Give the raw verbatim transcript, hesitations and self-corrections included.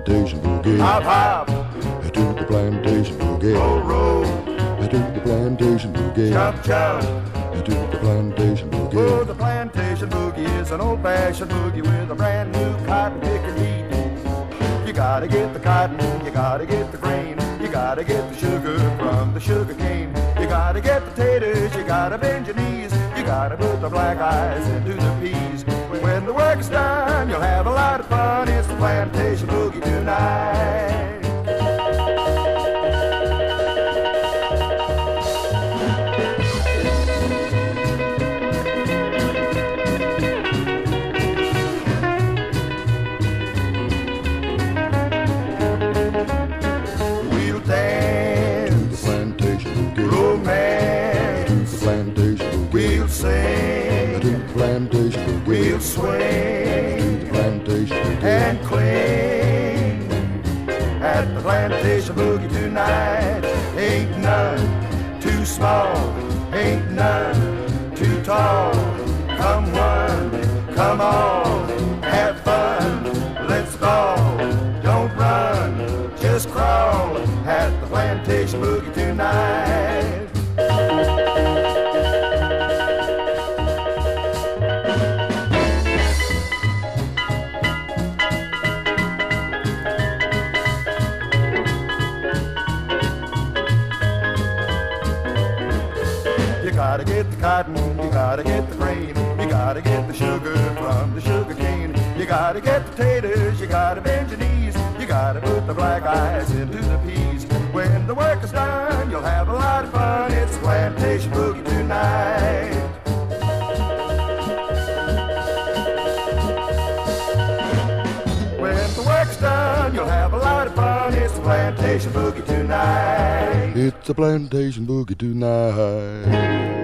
plantation boogie. Hop, hop. To the plantation boogie. Roll, roll. To the plantation boogie. Jump, jump. To the plantation boogie. Oh, the plantation boogie is an old-fashioned boogie with a brand new cotton picking beat. You gotta get the cotton, you gotta get the grain, you gotta get the sugar from the sugar cane. You gotta get the taters, you gotta bend your knees, you gotta put the black eyes into the peas. When the work is done, you'll have a lot of fun. It's the plantation boogie tonight. We'll swing the plantation and cling at the plantation boogie tonight. Ain't none too small, ain't none too tall. Come one, come all, have fun, let's ball. Don't run, just crawl at the plantation boogie tonight. You gotta get the cotton, you gotta get the grain, you gotta get the sugar from the sugar cane. You gotta get the taters, you gotta bend your knees, you gotta put the black eyes into the peas. When the work is done, you'll have a lot of fun. It's the plantation boogie tonight. When the work's done, you'll have a lot of fun. It's the plantation boogie tonight. It's the plantation boogie tonight.